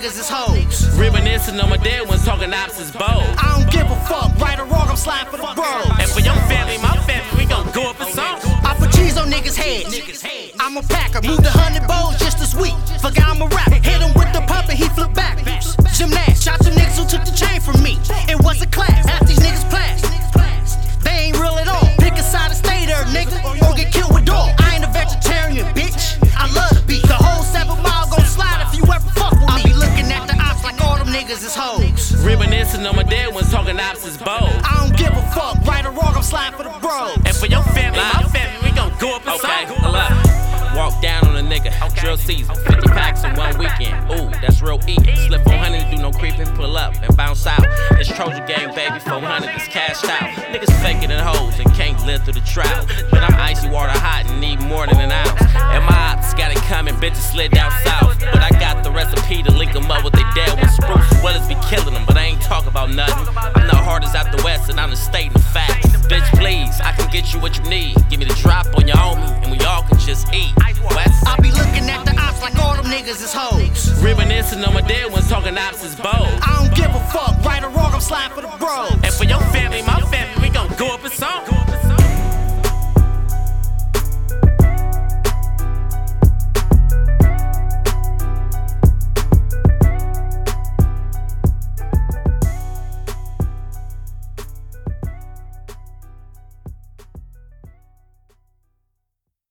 niggas is hoes. Reminiscing on my dead ones, talking opposites bold. I don't give a fuck, right or wrong, I'm sliding for the bros. And for your family, my family, we gon' go up a song. I put cheese on niggas' heads. I'm a packer, moved 100 bowls just this week. Forgot I'm a rapper, hit him with the pump and he flipped backwards. Gymnast, shot some niggas who took the chain from me. It was a class, half these niggas plastic. They ain't real at all. Pick a side and stay there, nigga, or get killed with dog. I ain't a vegetarian, bitch. I love the beat. The whole 7 mile gon' slide if you ever fuck with me. I be looking at the ops like all them niggas is hoes. Reminiscing on my dead ones, talking opposites bold. I don't give a fuck, right or wrong, I'm sliding for the bros. And for your family, my family, we gon' go up a song. Walk down on a nigga, drill season, 50 packs in 1 weekend. Ooh, that's real eating. Slip 400, do no creeping, pull up and bounce out. It's Trojan gang, baby, 400 is cashed out. Niggas faking in hoes and can't live through the drought. But I'm icy water hot and need more than an ounce. And my ops got it coming, bitches slid down south. But I got the recipe to link them up with they dead ones. Spruce Willis be killing them, but I ain't talk about nothing. I'm the hardest out the west and I'm the state in the facts. Bitch, please, I can get you what you need. Give me the drop on your homie and we all can just eat. West. I be looking at the ops like all them niggas is hoes. Reminiscing on my dead ones, talking opposites bold. I don't give a fuck, right or wrong, I'm sliding for the bros. And for your family, my family, we gon' go up a song.